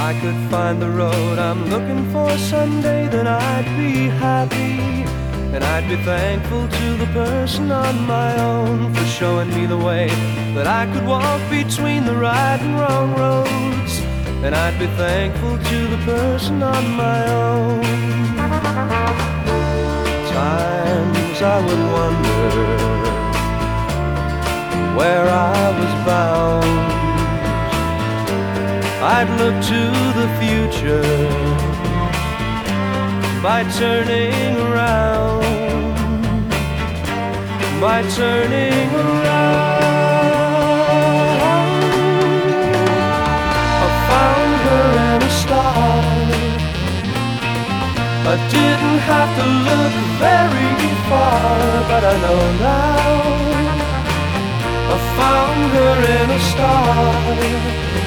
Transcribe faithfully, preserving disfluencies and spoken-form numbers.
I could find the road I'm looking for someday, then I'd be happy. And I'd be thankful to the person on my own for showing me the way that I could walk between the right and wrong roads. And I'd be thankful to the person on my own. Times I would wonder where I was bound. I'd look to the future by turning around, by turning around. I found her in a star. I didn't have to look very far, but I know now. I found her in a star.